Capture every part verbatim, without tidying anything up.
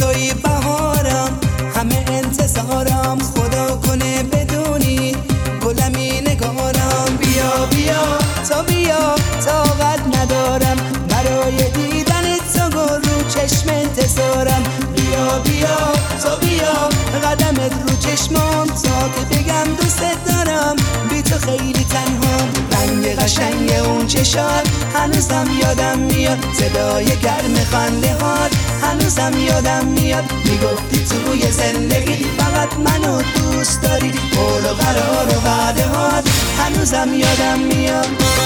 توی بهارم، همه انتظارم، خدا کنه بدونی گلمی نگارم. بیا بیا تا بیا، طاقت ندارم برای دیدن تو، گل رو چشم انتظارم. بیا بیا تا بیا، قدمت رو چشمام تا که بگم دوست دارم، بی تو خیلی تنهام. رنگ قشنگ اون چشات هنوزم یادم میاد، صدای گرم خنده هات هنوزم یادم میاد. میگفتی توی زندگی فقط منو دوست داری، قول و قرار و وعده هات هنوزم یادم میاد.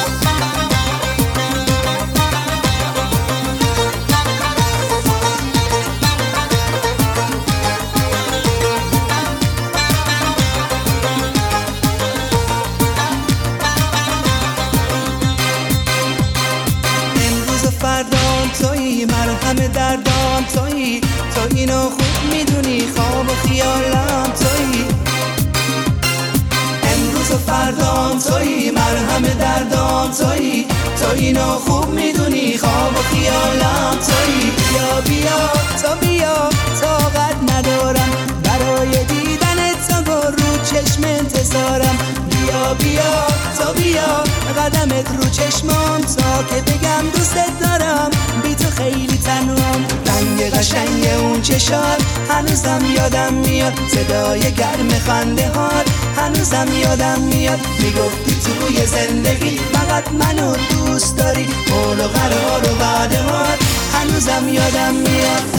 فردام تویی، مرهم دردام تویی، تو اینو خوب میدونی، خواب و خیالم تویی. امروز و فردام تویی، مرهم دردام تویی، تو اینو خوب میدونی، خواب و خیالم تویی. بیا بیا تا بیا، طاقت ندارم برای دیدن تو، گل رو چشم انتظارم. بیا بیا تا بیا، قدمت رو چشمام تا که بگم دوست دارم، بی تو خیلی تنهام. رنگ قشنگ اون چشات هنوزم یادم میاد، صدای گرم خنده هات هنوزم یادم میاد. میگفتی توی زندگی فقط منو دوست داری، قول و قرار و وعده هات هنوزم یادم میاد.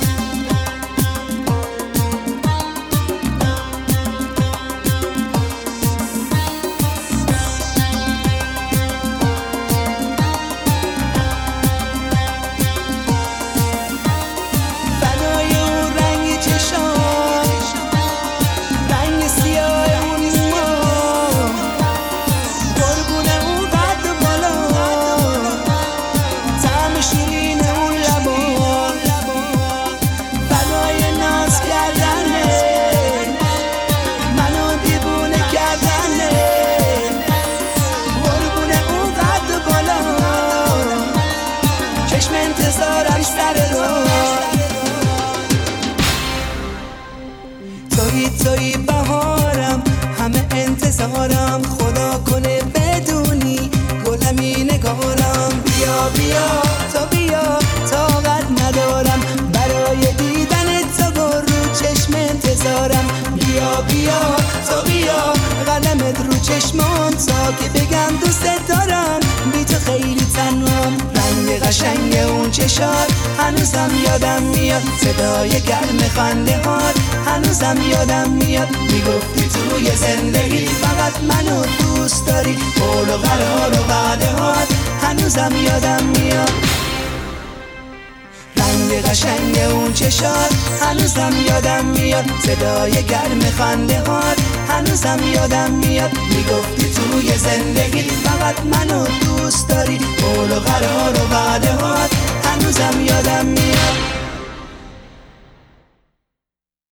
توی توی بهارم، همه انتظارم، خدا کنه بدونی گلمی نگارم. بیا بیا تا بیا، طاقت ندارم برای دیدن تو، گل رو چشم انتظارم. بیا بیا تا بیا، قدمت رو چشمام تا که بگم دوست دارم، بی تو خیلی تنهام. رنگ قشنگ اون چشات هنوزم یادم میاد، صدای گرم خنده هات هنوزم یادم میاد. میگفتی توی زندگی فقط منو دوست داری، قول و قرار و وعده هات هنوزم یادم میاد. رنگ قشنگ اون چشات هنوزم یادم میاد، صدای گرم خنده هات هنوزم یادم میاد. میگفتی توی زندگی فقط منو دوست داری، قول و قرار و وعده هات